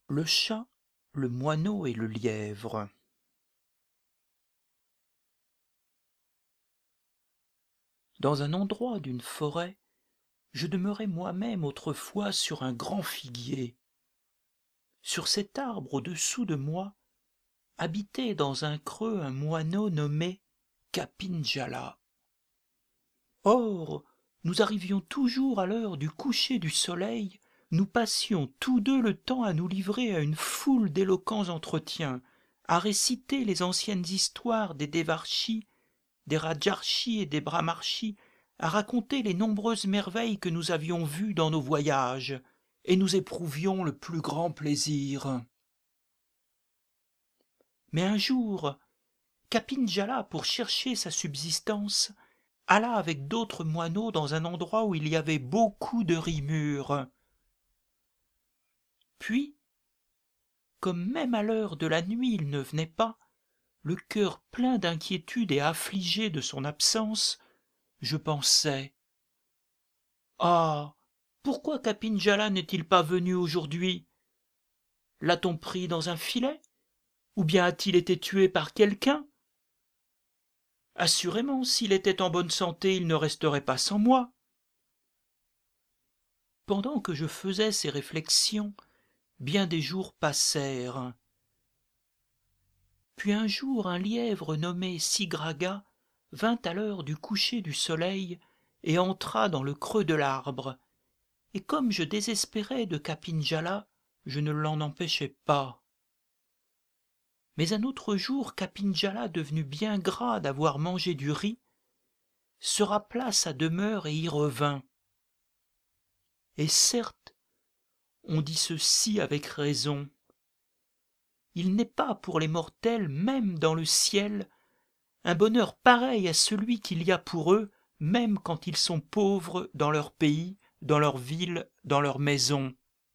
Le chat, le moineau et le lièvre. Dans un endroit d'une forêt, je demeurais moi-même autrefois sur un grand figuier. Sur cet arbre au-dessous de moi habitait dans un creux un moineau nommé Kapinjala. Or, nous arrivions toujours à l'heure du coucher du soleil, nous passions tous deux le temps à nous livrer à une foule d'éloquents entretiens, à réciter les anciennes histoires des Devarchis, des Rajarchis et des Brahmarchis, à raconter les nombreuses merveilles que nous avions vues dans nos voyages, et nous éprouvions le plus grand plaisir. Mais un jour, Kapinjala, pour chercher sa subsistance, alla avec d'autres moineaux dans un endroit où il y avait beaucoup de riz mûr. Puis, comme même à l'heure de la nuit il ne venait pas, le cœur plein d'inquiétude et affligé de son absence, je pensais « Ah, pourquoi Kapinjala n'est-il pas venu aujourd'hui? L'a-t-on pris dans un filet? Ou bien a-t-il été tué par quelqu'un? Assurément, s'il était en bonne santé, il ne resterait pas sans moi. » Pendant que je faisais ces réflexions, bien des jours passèrent. Puis un jour un lièvre nommé Sigraga vint à l'heure du coucher du soleil et entra dans le creux de l'arbre. Et comme je désespérais de Kapinjala, je ne l'en empêchai pas. Mais un autre jour, Kapinjala, devenu bien gras d'avoir mangé du riz, se rappela sa demeure et y revint. Et certes, on dit ceci avec raison. Il n'est pas pour les mortels, même dans le ciel, un bonheur pareil à celui qu'il y a pour eux, même quand ils sont pauvres dans leur pays, dans leur ville, dans leur maison.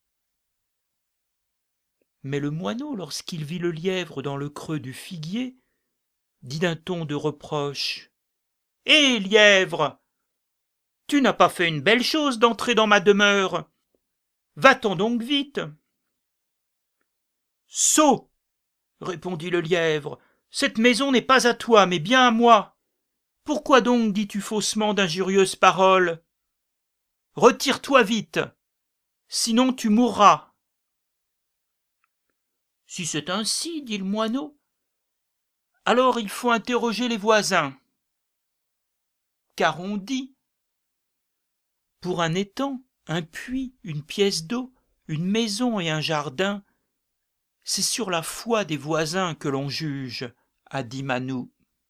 Mais le moineau, lorsqu'il vit le lièvre dans le creux du figuier, dit d'un ton de reproche : « Hé, lièvre, tu n'as pas fait une belle chose d'entrer dans ma demeure. Va-t'en donc vite. » « Sot ! Répondit le lièvre, cette maison n'est pas à toi, mais bien à moi. Pourquoi donc dis-tu faussement d'injurieuses paroles? Retire-toi vite, sinon tu mourras. Si c'est ainsi, dit le moineau, alors il faut interroger les voisins. Car on dit, pour un étang, un puits, une pièce d'eau, une maison et un jardin, c'est sur la foi des voisins que l'on juge, a dit Manou.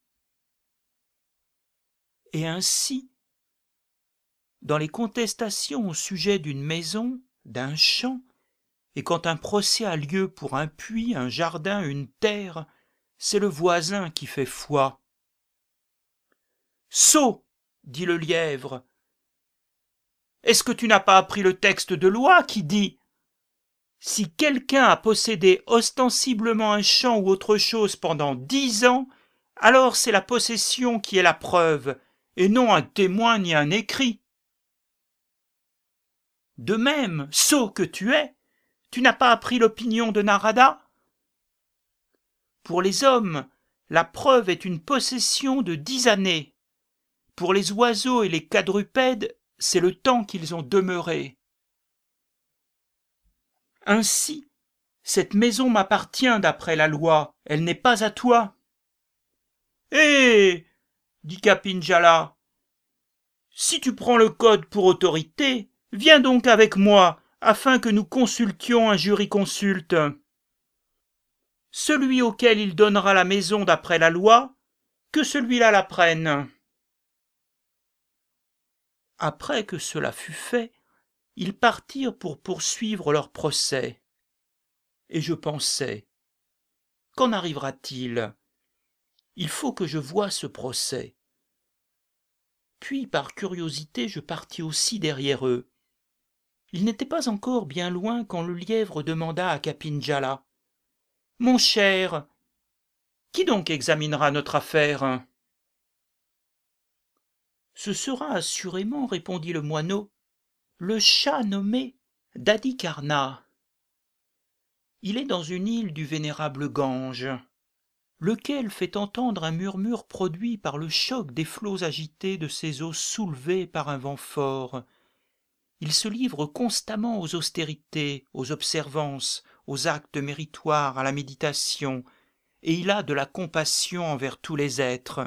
Et ainsi, dans les contestations au sujet d'une maison, d'un champ, et quand un procès a lieu pour un puits, un jardin, une terre, c'est le voisin qui fait foi. « Sot ! Dit le lièvre. Est-ce que tu n'as pas appris le texte de loi qui dit : si quelqu'un a possédé ostensiblement un champ ou autre chose pendant 10 ans, alors c'est la possession qui est la preuve, et non un témoin ni un écrit. De même, sot que tu n'as pas appris l'opinion de Narada ? Pour les hommes, la preuve est une possession de 10 années. Pour les oiseaux et les quadrupèdes, c'est le temps qu'ils ont demeuré. Ainsi, cette maison m'appartient d'après la loi, elle n'est pas à toi. »« Hé ! Dit Kapinjala. Si tu prends le code pour autorité, viens donc avec moi, afin que nous consultions un jurisconsulte. Celui auquel il donnera la maison d'après la loi, que celui-là la prenne. » Après que cela fut fait, ils partirent pour poursuivre leur procès. Et je pensais : qu'en arrivera-t-il ? Il faut que je voie ce procès. Puis, par curiosité, je partis aussi derrière eux. Ils n'étaient pas encore bien loin quand le lièvre demanda à Kapinjala : « Mon cher, qui donc examinera notre affaire ? » « Ce sera assurément, répondit le moineau, le chat nommé Dadikarna. » Il est dans une île du vénérable Gange, lequel fait entendre un murmure produit par le choc des flots agités de ces eaux soulevées par un vent fort. Il se livre constamment aux austérités, aux observances, aux actes méritoires, à la méditation, et il a de la compassion envers tous les êtres.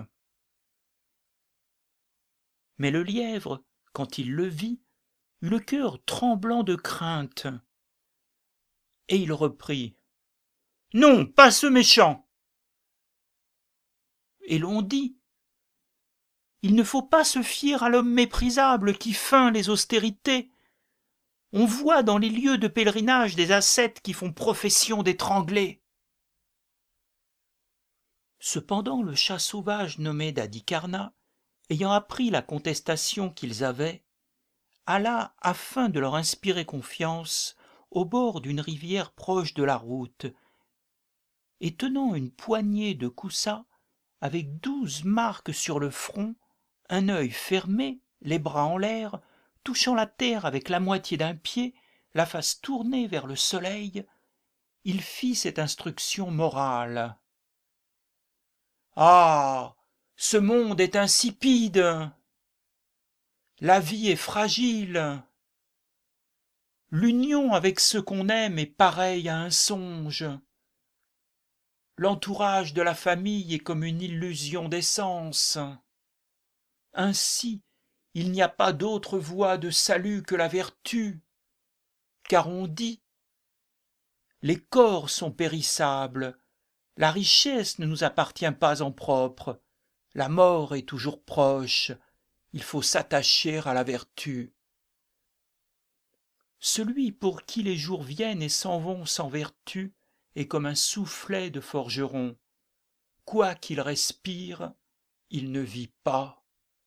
Mais le lièvre, quand il le vit, eut le cœur tremblant de crainte. Et il reprit : « Non, pas ce méchant !» Et l'on dit : « Il ne faut pas se fier à l'homme méprisable qui feint les austérités. On voit dans les lieux de pèlerinage des ascètes qui font profession d'étrangler. » Cependant le chat sauvage nommé Dadikarna, ayant appris la contestation qu'ils avaient, alla, afin de leur inspirer confiance, au bord d'une rivière proche de la route, et tenant une poignée de koussa, avec 12 marques sur le front, un œil fermé, les bras en l'air, touchant la terre avec la moitié d'un pied, la face tournée vers le soleil, il fit cette instruction morale. « Ah, ce monde est insipide, la vie est fragile, l'union avec ceux qu'on aime est pareille à un songe, l'entourage de la famille est comme une illusion d'essence. Ainsi, il n'y a pas d'autre voie de salut que la vertu, car on dit : les corps sont périssables, la richesse ne nous appartient pas en propre, la mort est toujours proche, il faut s'attacher à la vertu. Celui pour qui les jours viennent et s'en vont sans vertu est comme un soufflet de forgeron. Quoi qu'il respire, il ne vit pas.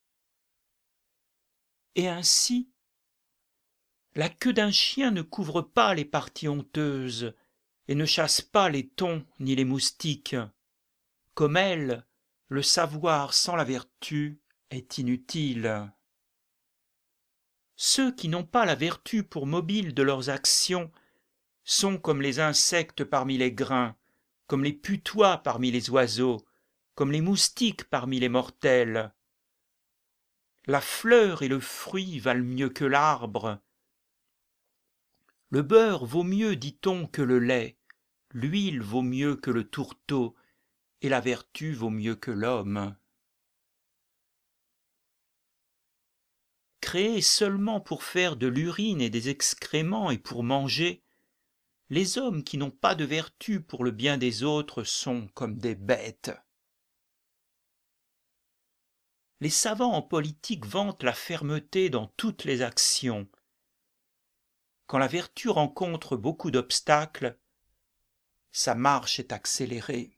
Et ainsi, la queue d'un chien ne couvre pas les parties honteuses et ne chasse pas les thons ni les moustiques. Comme elle, le savoir sans la vertu est inutile. Ceux qui n'ont pas la vertu pour mobile de leurs actions sont comme les insectes parmi les grains, comme les putois parmi les oiseaux, comme les moustiques parmi les mortels. La fleur et le fruit valent mieux que l'arbre. Le beurre vaut mieux, dit-on, que le lait, l'huile vaut mieux que le tourteau, et la vertu vaut mieux que l'homme. Créés seulement pour faire de l'urine et des excréments et pour manger, les hommes qui n'ont pas de vertu pour le bien des autres sont comme des bêtes. Les savants en politique vantent la fermeté dans toutes les actions. Quand la vertu rencontre beaucoup d'obstacles, sa marche est accélérée.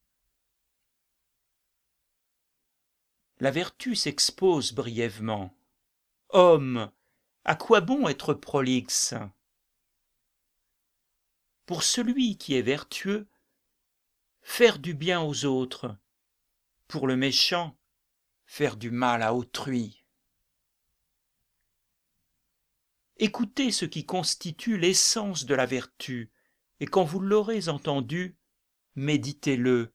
La vertu s'expose brièvement. Homme, à quoi bon être prolixe ? Pour celui qui est vertueux, faire du bien aux autres. Pour le méchant, faire du mal à autrui. Écoutez ce qui constitue l'essence de la vertu, et quand vous l'aurez entendu, méditez-le.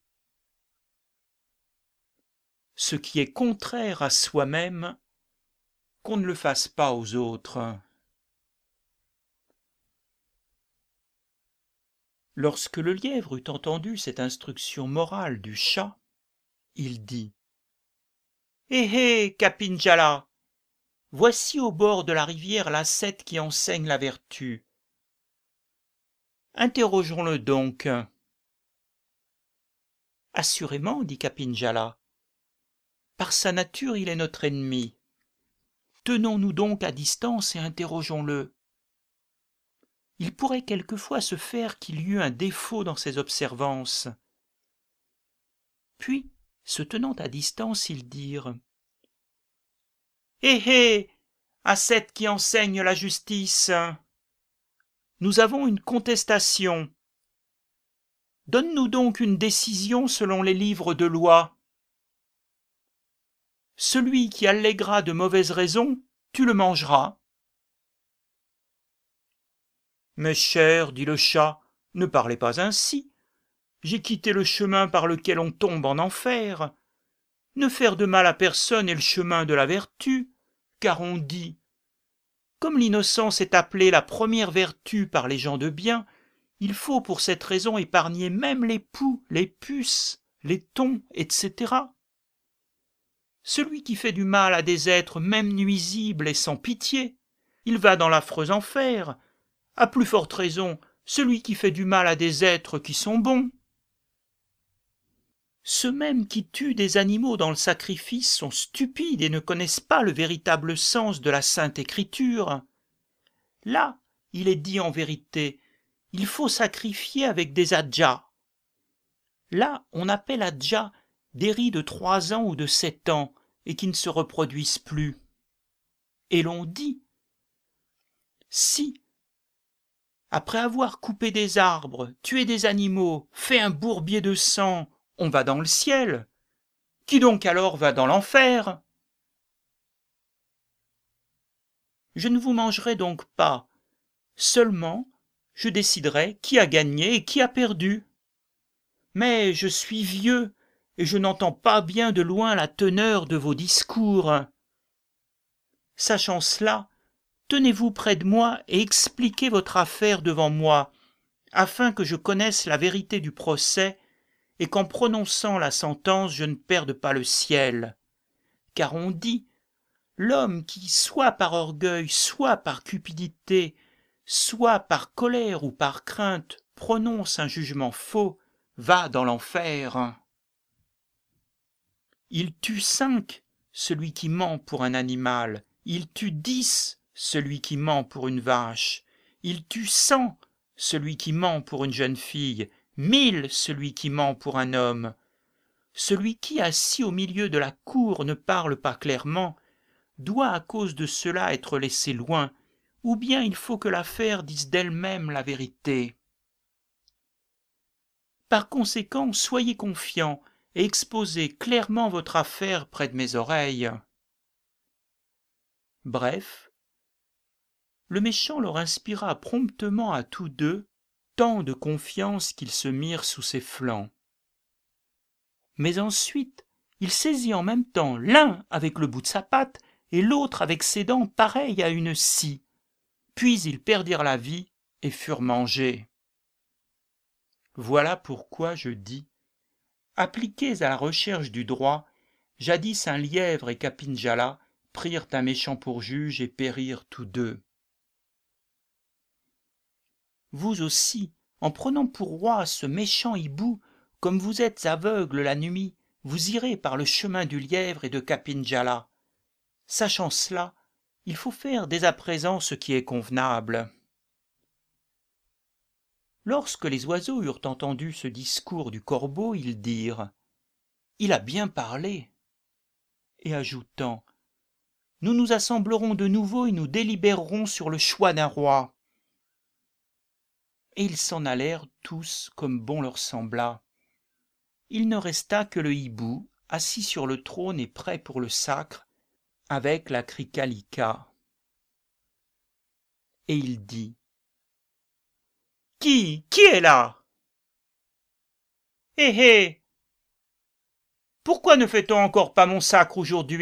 Ce qui est contraire à soi-même, qu'on ne le fasse pas aux autres. Lorsque le lièvre eut entendu cette instruction morale du chat, il dit : « Hé, Kapinjala, voici au bord de la rivière l'ascète qui enseigne la vertu. Interrogeons-le donc. » « Assurément, dit Kapinjala, par sa nature il est notre ennemi. Tenons-nous donc à distance et interrogeons-le. Il pourrait quelquefois se faire qu'il y eût un défaut dans ses observances. » Puis, se tenant à distance, ils dirent : « Hé, ascète qui enseigne la justice, nous avons une contestation. Donne-nous donc une décision selon les livres de loi. Celui qui alléguera de mauvaises raisons, tu le mangeras. »« Mais cher, dit le chat, Ne parlez pas ainsi. J'ai quitté le chemin par lequel on tombe en enfer. Ne faire de mal à personne est le chemin de la vertu, car on dit, comme l'innocence est appelée la première vertu par les gens de bien, il faut pour cette raison épargner même les poux, les puces, les thons, etc. Celui qui fait du mal à des êtres même nuisibles et sans pitié, il va dans l'affreux enfer. À plus forte raison, celui qui fait du mal à des êtres qui sont bons. Ceux mêmes qui tuent des animaux dans le sacrifice sont stupides et ne connaissent pas le véritable sens de la Sainte Écriture. Là, il est dit en vérité, il faut sacrifier avec des adjas. Là, on appelle adjas des riz de 3 ans ou de 7 ans et qui ne se reproduisent plus. Et l'on dit, si, après avoir coupé des arbres, tué des animaux, fait un bourbier de sang, on va dans le ciel, qui donc alors va dans l'enfer? Je ne vous mangerai donc pas, seulement je déciderai qui a gagné et qui a perdu. Mais je suis vieux et je n'entends pas bien de loin la teneur de vos discours. Sachant cela, tenez-vous près de moi et expliquez votre affaire devant moi, afin que je connaisse la vérité du procès et qu'en prononçant la sentence je ne perde pas le ciel. Car on dit, l'homme qui, soit par orgueil, soit par cupidité, soit par colère ou par crainte, prononce un jugement faux, va dans l'enfer. Il tue 5, celui qui ment pour un animal, il tue 10, celui qui ment pour une vache, il tue 100, celui qui ment pour une jeune fille, 1000, celui qui ment pour un homme. Celui qui, assis au milieu de la cour, ne parle pas clairement, doit à cause de cela être laissé loin, ou bien il faut que l'affaire dise d'elle-même la vérité. Par conséquent, soyez confiants et exposez clairement votre affaire près de mes oreilles. Bref, le méchant leur inspira promptement à tous deux tant de confiance qu'ils se mirent sous ses flancs. Mais ensuite, il saisit en même temps l'un avec le bout de sa patte et l'autre avec ses dents pareilles à une scie. Puis ils perdirent la vie et furent mangés. Voilà pourquoi je dis, appliqués à la recherche du droit, jadis un lièvre et Kapinjala prirent un méchant pour juge et périrent tous deux. Vous aussi, en prenant pour roi ce méchant hibou, comme vous êtes aveugle la nuit, vous irez par le chemin du lièvre et de Kapinjala. Sachant cela, il faut faire dès à présent ce qui est convenable. Lorsque les oiseaux eurent entendu ce discours du corbeau, ils dirent « Il a bien parlé !» et ajoutant « Nous nous assemblerons de nouveau et nous délibérerons sur le choix d'un roi. » Et ils s'en allèrent tous comme bon leur sembla. Il ne resta que le hibou, assis sur le trône et prêt pour le sacre, avec la Krikalika. Et il dit « Qui est là ?»« Hé hé ! Pourquoi ne fait-on encore pas mon sacre aujourd'hui ?»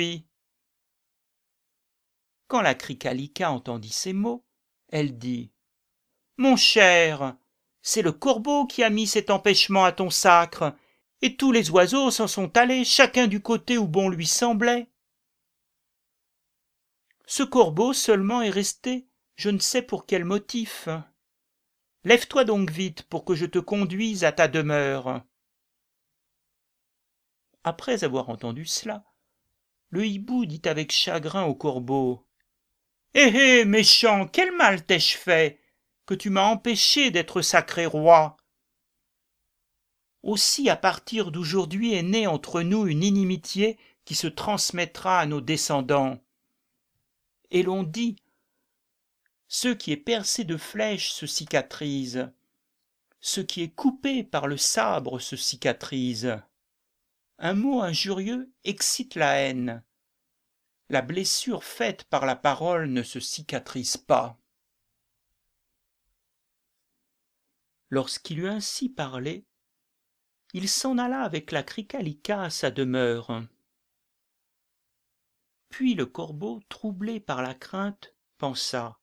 Quand la Krikalika entendit ces mots, elle dit « Mon cher, c'est le corbeau qui a mis cet empêchement à ton sacre, et tous les oiseaux s'en sont allés, chacun du côté où bon lui semblait. Ce corbeau seulement est resté, je ne sais pour quel motif. Lève-toi donc vite pour que je te conduise à ta demeure. » Après avoir entendu cela, le hibou dit avec chagrin au corbeau « Hé hé, méchant, quel mal t'ai-je fait, que tu m'as empêché d'être sacré roi ? Aussi à partir d'aujourd'hui est née entre nous une inimitié qui se transmettra à nos descendants. Et l'on dit, ce qui est percé de flèches se cicatrise, ce qui est coupé par le sabre se cicatrise. Un mot injurieux excite la haine. La blessure faite par la parole ne se cicatrise pas. Lorsqu'il eut ainsi parlé, il s'en alla avec la Cricalica à sa demeure. Puis le corbeau, troublé par la crainte, pensa: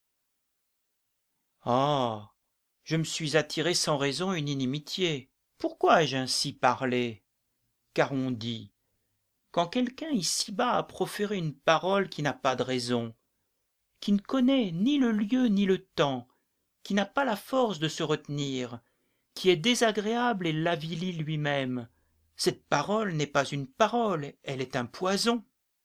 Ah, je me suis attiré sans raison une inimitié. Pourquoi ai-je ainsi parlé? Car on dit, quand quelqu'un ici-bas a proféré une parole qui n'a pas de raison, qui ne connaît ni le lieu ni le temps, qui n'a pas la force de se retenir, qui est désagréable et l'avilit lui-même, cette parole n'est pas une parole, elle est un poison.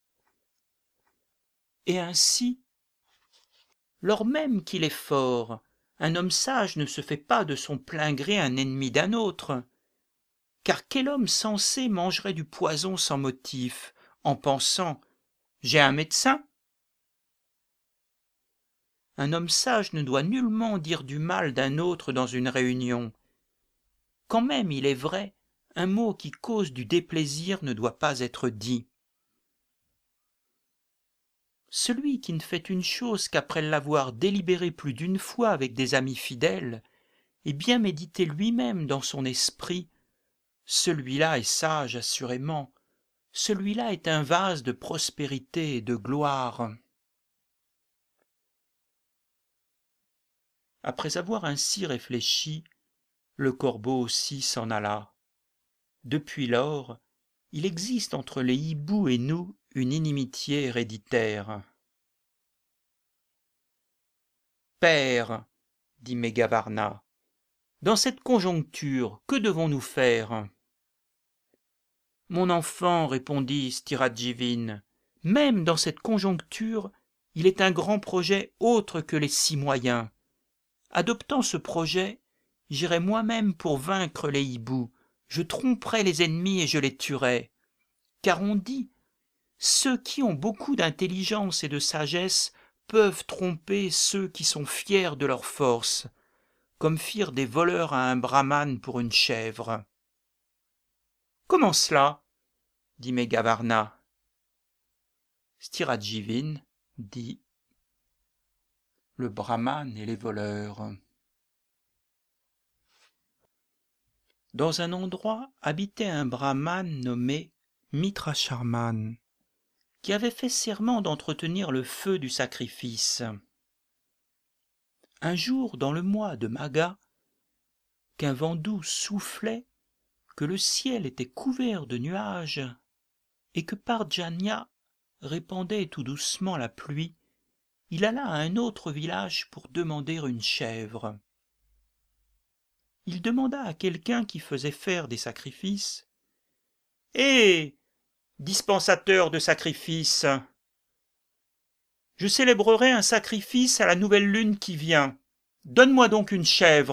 Et ainsi, lors même qu'il est fort, un homme sage ne se fait pas de son plein gré un ennemi d'un autre. Car quel homme sensé mangerait du poison sans motif, en pensant « j'ai un médecin ?» Un homme sage ne doit nullement dire du mal d'un autre dans une réunion. Quand même, il est vrai, un mot qui cause du déplaisir ne doit pas être dit. Celui qui ne fait une chose qu'après l'avoir délibérée plus d'une fois avec des amis fidèles, et bien médité lui-même dans son esprit, celui-là est sage assurément, celui-là est un vase de prospérité et de gloire. Après avoir ainsi réfléchi, le corbeau aussi s'en alla. Depuis lors, il existe entre les hiboux et nous une inimitié héréditaire. Père, dit Mégavarna, dans cette conjoncture, que devons-nous faire? Mon enfant, répondit Stiradjivine, même dans cette conjoncture, il est un grand projet autre que les 6 moyens. Adoptant ce projet, j'irai moi-même pour vaincre les hiboux, je tromperai les ennemis et je les tuerai. Car on dit, ceux qui ont beaucoup d'intelligence et de sagesse peuvent tromper ceux qui sont fiers de leur force, comme firent des voleurs à un brahmane pour une chèvre. Comment cela? Dit Mégavarna. Stiradjivine dit le brahmane et les voleurs. Dans un endroit habitait un brahmane nommé Mitracharman, qui avait fait serment d'entretenir le feu du sacrifice. Un jour, dans le mois de Magha, qu'un vent doux soufflait, que le ciel était couvert de nuages, et que Parjanya répandait tout doucement la pluie, il alla à un autre village pour demander une chèvre. Il demanda à quelqu'un qui faisait faire des sacrifices. « Hé, dispensateur de sacrifices, je célébrerai un sacrifice à la nouvelle lune qui vient. Donne-moi donc une chèvre. »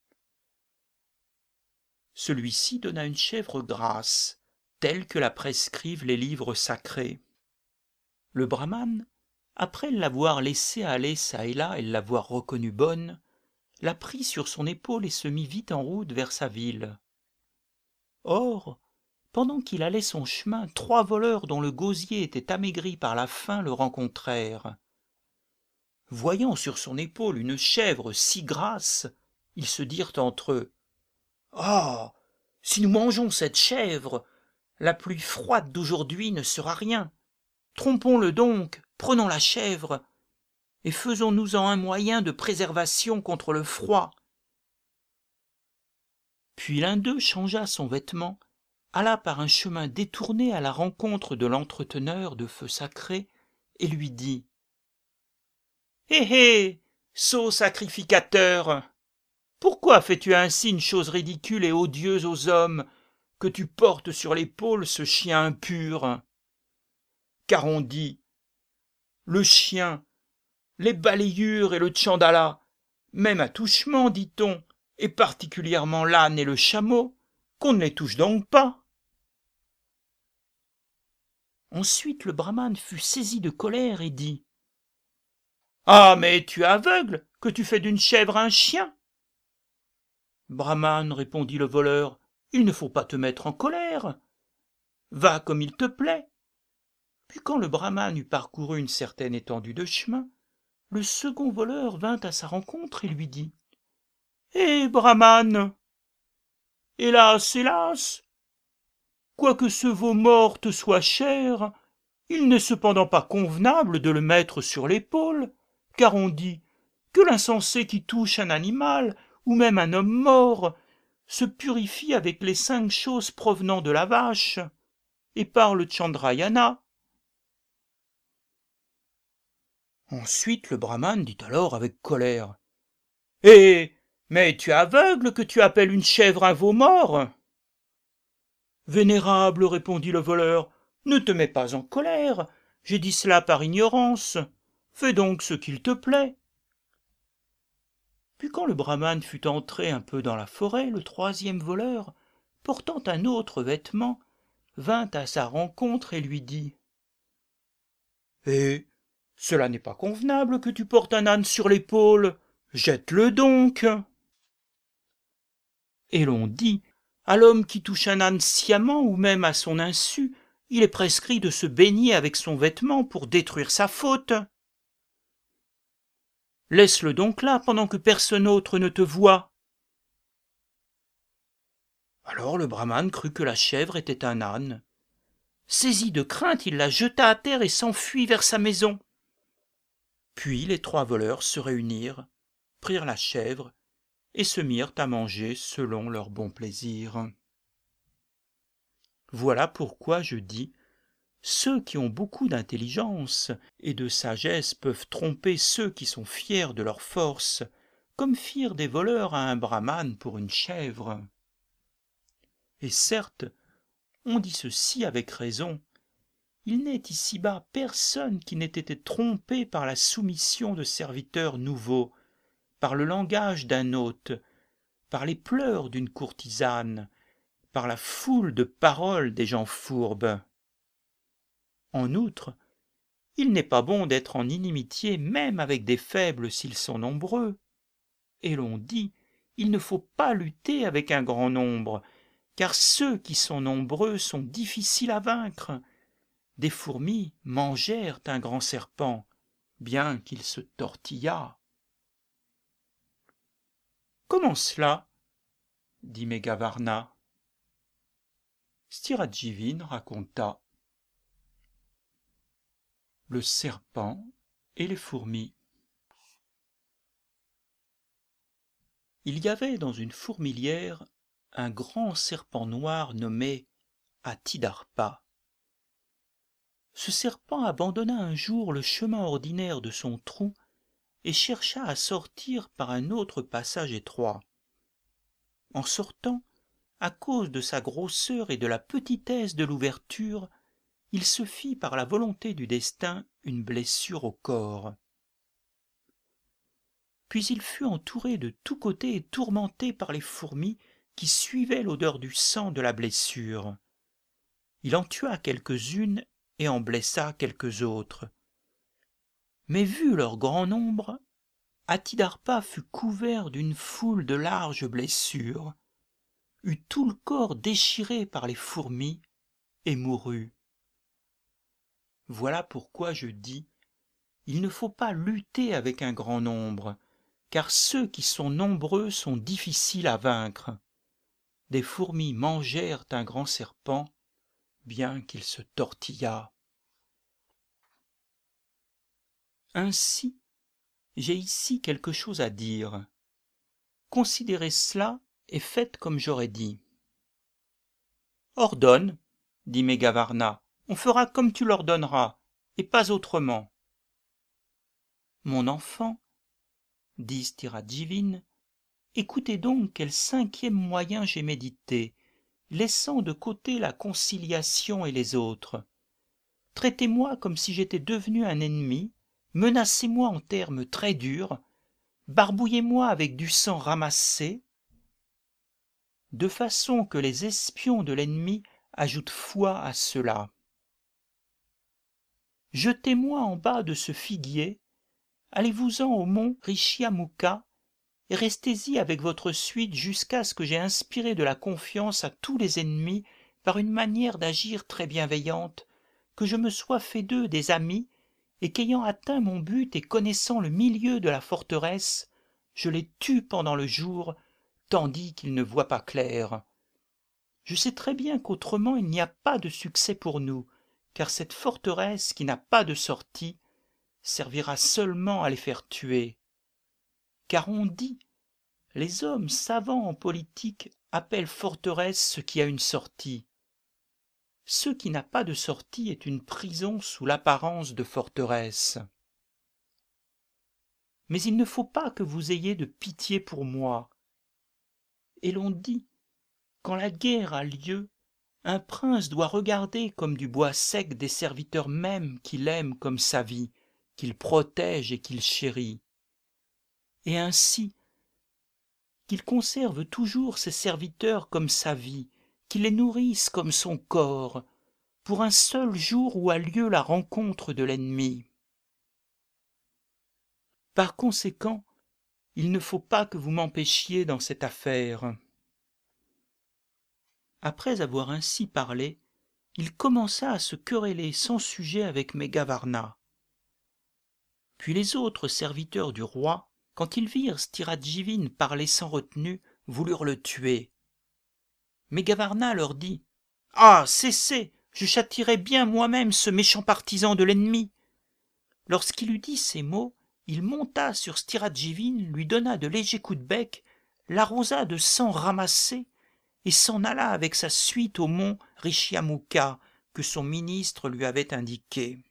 Celui-ci donna une chèvre grasse, telle que la prescrivent les livres sacrés. Le brahmane, après l'avoir laissée aller çà et là et l'avoir reconnue bonne, la prit sur son épaule et se mit vite en route vers sa ville. Or, pendant qu'il allait son chemin, 3 voleurs dont le gosier était amaigri par la faim le rencontrèrent. Voyant sur son épaule une chèvre si grasse, ils se dirent entre eux « Ah, si nous mangeons cette chèvre, la pluie froide d'aujourd'hui ne sera rien. Trompons-le donc, prenons la chèvre, et faisons-nous-en un moyen de préservation contre le froid. » Puis l'un d'eux changea son vêtement, alla par un chemin détourné à la rencontre de l'entreteneur de feu sacré, et lui dit « Hé hé, sot sacrificateur, pourquoi fais-tu ainsi une chose ridicule et odieuse aux hommes, que tu portes sur l'épaule ce chien impur? Car on dit, le chien, les balayures et le tchandala, même à touchement, dit-on, et particulièrement l'âne et le chameau, qu'on ne les touche donc pas. » Ensuite le brahmane fut saisi de colère et dit « Ah, mais tu es aveugle, que tu fais d'une chèvre un chien ?» Brahmane, répondit le voleur, il ne faut pas te mettre en colère. Va comme il te plaît. Puis quand le brahmane eut parcouru une certaine étendue de chemin, le second voleur vint à sa rencontre et lui dit Eh, Brahman! Hélas, hélas! Quoique ce veau mort te soit cher, il n'est cependant pas convenable de le mettre sur l'épaule, car on dit que l'insensé qui touche un animal, ou même un homme mort, se purifie avec les 5 choses provenant de la vache, et par le Chandrayana. Ensuite le brahman dit alors avec colère: Eh, mais tu es aveugle que tu appelles une chèvre un veau mort? Vénérable, répondit le voleur, ne te mets pas en colère, j'ai dit cela par ignorance, fais donc ce qu'il te plaît. Puis quand le brahman fut entré un peu dans la forêt, le 3e voleur, portant un autre vêtement, vint à sa rencontre et lui dit: Eh, cela n'est pas convenable que tu portes un âne sur l'épaule, jette-le donc. Et l'on dit: à l'homme qui touche un âne sciemment ou même à son insu, il est prescrit de se baigner avec son vêtement pour détruire sa faute. Laisse-le donc là pendant que personne autre ne te voit. Alors le brahman crut que la chèvre était un âne. Saisi de crainte, il la jeta à terre et s'enfuit vers sa maison. Puis les 3 voleurs se réunirent, prirent la chèvre et se mirent à manger selon leur bon plaisir. Voilà pourquoi je dis: ceux qui ont beaucoup d'intelligence et de sagesse peuvent tromper ceux qui sont fiers de leur force, comme firent des voleurs à un brahman pour une chèvre. Et certes, on dit ceci avec raison: il n'est ici-bas personne qui n'ait été trompé par la soumission de serviteurs nouveaux, par le langage d'un hôte, par les pleurs d'une courtisane, par la foule de paroles des gens fourbes. En outre, il n'est pas bon d'être en inimitié même avec des faibles s'ils sont nombreux. Et l'on dit: il ne faut pas lutter avec un grand nombre, car ceux qui sont nombreux sont difficiles à vaincre. Des fourmis mangèrent un grand serpent, bien qu'il se tortillât. Comment cela? Dit Meghavarna. Stirajivin raconta. Le serpent et les fourmis. Il y avait dans une fourmilière un grand serpent noir nommé Atidarpa. Ce serpent abandonna un jour le chemin ordinaire de son trou et chercha à sortir par un autre passage étroit. En sortant, à cause de sa grosseur et de la petitesse de l'ouverture, il se fit par la volonté du destin une blessure au corps. Puis il fut entouré de tous côtés et tourmenté par les fourmis qui suivaient l'odeur du sang de la blessure. Il en tua quelques-unes et en blessa quelques autres. Mais vu leur grand nombre, Atidarpa fut couvert d'une foule de larges blessures, eut tout le corps déchiré par les fourmis et mourut. Voilà pourquoi je dis: il ne faut pas lutter avec un grand nombre, car ceux qui sont nombreux sont difficiles à vaincre. Des fourmis mangèrent un grand serpent, bien qu'il se tortillât. Ainsi, j'ai ici quelque chose à dire. Considérez cela et faites comme j'aurais dit. Ordonne, dit Meghavarna, on fera comme tu l'ordonneras, et pas autrement. Mon enfant, dit Stirajivin, écoutez donc quel 5e moyen j'ai médité, laissant de côté la conciliation et les autres. Traitez-moi comme si j'étais devenu un ennemi, menacez-moi en termes très durs, barbouillez-moi avec du sang ramassé, de façon que les espions de l'ennemi ajoutent foi à cela. Jetez-moi en bas de ce figuier, allez-vous-en au mont Rishyamukha, et restez-y avec votre suite jusqu'à ce que j'aie inspiré de la confiance à tous les ennemis par une manière d'agir très bienveillante, que je me sois fait d'eux des amis, et qu'ayant atteint mon but et connaissant le milieu de la forteresse, je les tue pendant le jour, tandis qu'ils ne voient pas clair. Je sais très bien qu'autrement il n'y a pas de succès pour nous, car cette forteresse qui n'a pas de sortie servira seulement à les faire tuer. Car on dit, les hommes savants en politique appellent forteresse ce qui a une sortie. Ce qui n'a pas de sortie est une prison sous l'apparence de forteresse. Mais il ne faut pas que vous ayez de pitié pour moi. Et l'on dit, quand la guerre a lieu, un prince doit regarder comme du bois sec des serviteurs mêmes qu'il aime comme sa vie, qu'il protège et qu'il chérit. Et ainsi, qu'il conserve toujours ses serviteurs comme sa vie, qu'il les nourrisse comme son corps, pour un seul jour où a lieu la rencontre de l'ennemi. Par conséquent, il ne faut pas que vous m'empêchiez dans cette affaire. » Après avoir ainsi parlé, il commença à se quereller sans sujet avec Megavarna. Puis les autres serviteurs du roi, quand ils virent Stiradjivine parler sans retenue, voulurent le tuer. Megavarna leur dit « Ah, cessez, je châtierai bien moi-même ce méchant partisan de l'ennemi. » Lorsqu'il eut dit ces mots, il monta sur Stiradjivine, lui donna de légers coups de bec, l'arrosa de sang ramassé, et s'en alla avec sa suite au mont Rishyamukha que son ministre lui avait indiqué.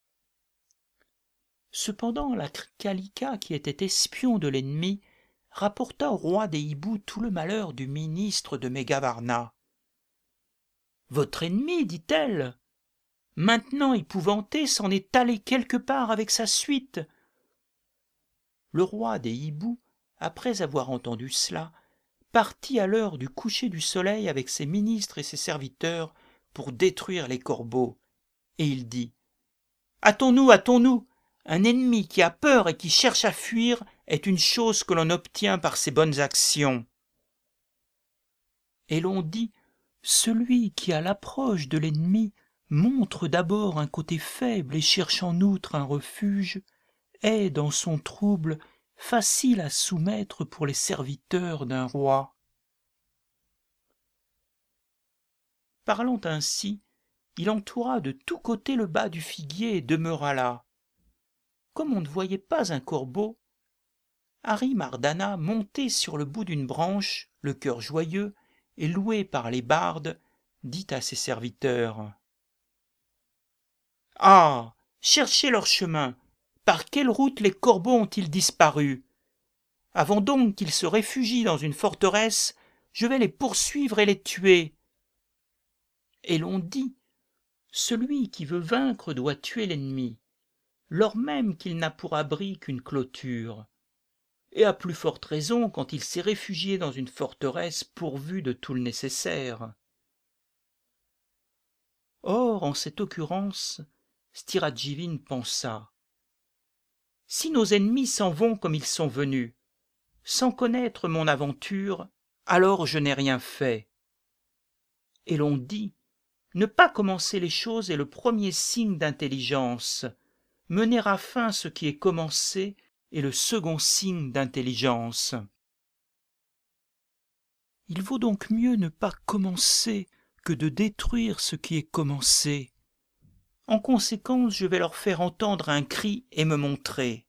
Cependant, la Kalika, qui était espion de l'ennemi, rapporta au roi des hiboux tout le malheur du ministre de Megavarna. « Votre ennemi, dit-elle, maintenant épouvanté, s'en est allé quelque part avec sa suite. » Le roi des hiboux, après avoir entendu cela, partit à l'heure du coucher du soleil avec ses ministres et ses serviteurs pour détruire les corbeaux. Et il dit « Hâtons-nous, hâtons-nous, un ennemi qui a peur et qui cherche à fuir est une chose que l'on obtient par ses bonnes actions. » Et l'on dit « Celui qui, à l'approche de l'ennemi, montre d'abord un côté faible et cherche en outre un refuge, est, dans son trouble, facile à soumettre pour les serviteurs d'un roi. » Parlant ainsi, il entoura de tous côtés le bas du figuier et demeura là. Comme on ne voyait pas un corbeau, Hari Mardana, monté sur le bout d'une branche, le cœur joyeux, et loué par les bardes, dit à ses serviteurs « Ah, cherchez leur chemin. Par quelle route les corbeaux ont-ils disparu? Avant donc qu'ils se réfugient dans une forteresse, je vais les poursuivre et les tuer. » Et l'on dit, celui qui veut vaincre doit tuer l'ennemi, lors même qu'il n'a pour abri qu'une clôture, et à plus forte raison quand il s'est réfugié dans une forteresse pourvue de tout le nécessaire. Or, en cette occurrence, Stiradjivine pensa « Si nos ennemis s'en vont comme ils sont venus, sans connaître mon aventure, alors je n'ai rien fait. » Et l'on dit, ne pas commencer les choses est le premier signe d'intelligence. Mener à fin ce qui est commencé est le second signe d'intelligence. Il vaut donc mieux ne pas commencer que de détruire ce qui est commencé. En conséquence, je vais leur faire entendre un cri et me montrer.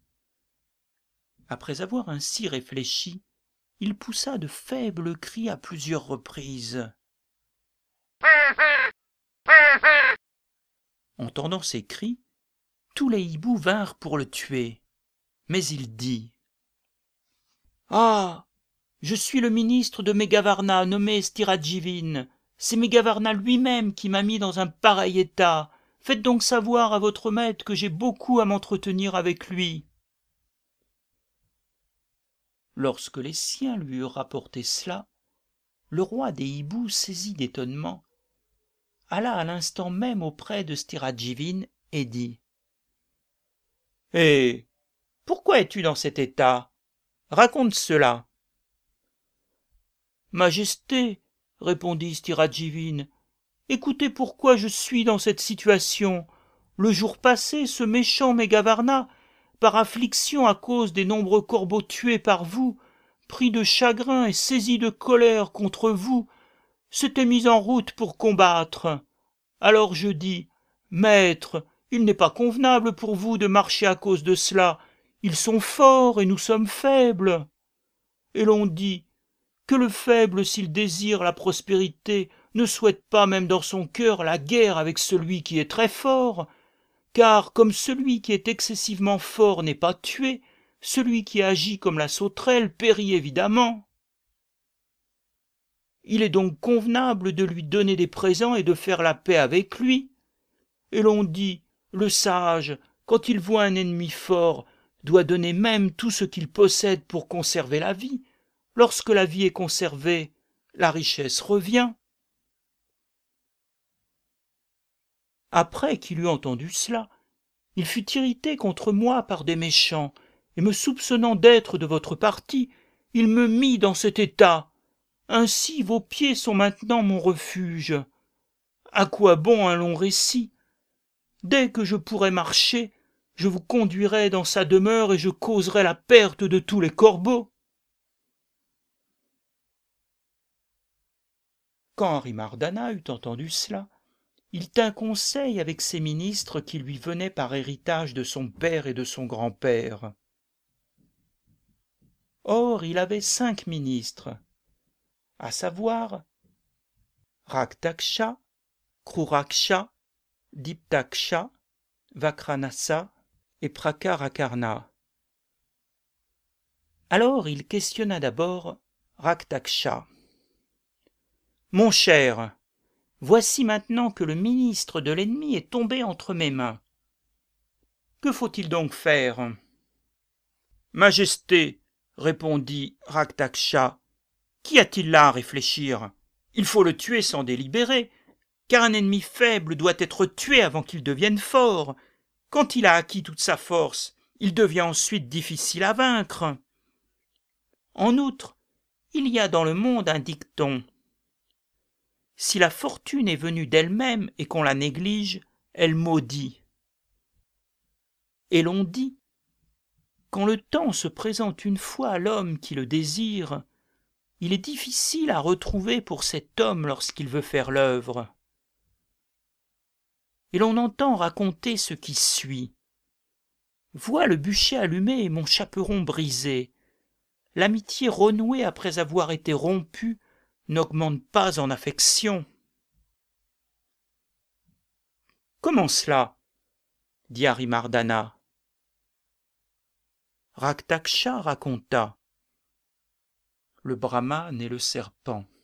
Après avoir ainsi réfléchi, il poussa de faibles cris à plusieurs reprises. Entendant ces cris, tous les hiboux vinrent pour le tuer. Mais il dit « Ah, je suis le ministre de Megavarna, nommé Stiradjivine. C'est Megavarna lui-même qui m'a mis dans un pareil état. Faites donc savoir à votre maître que j'ai beaucoup à m'entretenir avec lui. » Lorsque les siens lui eurent rapporté cela, le roi des hiboux, saisi d'étonnement, alla à l'instant même auprès de Stiradjivine et dit « Hé, pourquoi es-tu dans cet état? Raconte cela. »« Majesté, répondit Stiradjivine, écoutez pourquoi je suis dans cette situation. Le jour passé, ce méchant Megavarna, par affliction à cause des nombreux corbeaux tués par vous, pris de chagrin et saisi de colère contre vous, s'était mis en route pour combattre. Alors je dis, Maître, il n'est pas convenable pour vous de marcher à cause de cela, ils sont forts et nous sommes faibles. Et l'on dit, que le faible, s'il désire la prospérité, ne souhaite pas même dans son cœur la guerre avec celui qui est très fort, car comme celui qui est excessivement fort n'est pas tué, celui qui agit comme la sauterelle périt évidemment. Il est donc convenable de lui donner des présents et de faire la paix avec lui. Et l'on dit, le sage, quand il voit un ennemi fort, doit donner même tout ce qu'il possède pour conserver la vie. Lorsque la vie est conservée, la richesse revient. Après qu'il eut entendu cela, il fut irrité contre moi par des méchants, et me soupçonnant d'être de votre parti, il me mit dans cet état. Ainsi vos pieds sont maintenant mon refuge. À quoi bon un long récit? Dès que je pourrai marcher, je vous conduirai dans sa demeure et je causerai la perte de tous les corbeaux. Quand Arimardana eut entendu cela, il tint conseil avec ses ministres qui lui venaient par héritage de son père et de son grand-père. Or il avait 5 ministres, à savoir Raktaksha, Kruraksha, Diptaksha, Vakranasa et Prakarakarna. Alors il questionna d'abord Raktaksha. « Mon cher, voici maintenant que le ministre de l'ennemi est tombé entre mes mains. Que faut-il donc faire ?»« Majesté, répondit Raktaksha, qu'y a-t-il là à réfléchir? Il faut le tuer sans délibérer, car un ennemi faible doit être tué avant qu'il devienne fort. Quand il a acquis toute sa force, il devient ensuite difficile à vaincre. En outre, il y a dans le monde un dicton. Si la fortune est venue d'elle-même et qu'on la néglige, elle maudit. Et l'on dit, quand le temps se présente une fois à l'homme qui le désire, il est difficile à retrouver pour cet homme lorsqu'il veut faire l'œuvre. Et l'on entend raconter ce qui suit. Vois le bûcher allumé et mon chaperon brisé. L'amitié renouée après avoir été rompue n'augmente pas en affection. Comment cela? Dit Arimardana. Raktaksha raconta. Le brahmane et le serpent.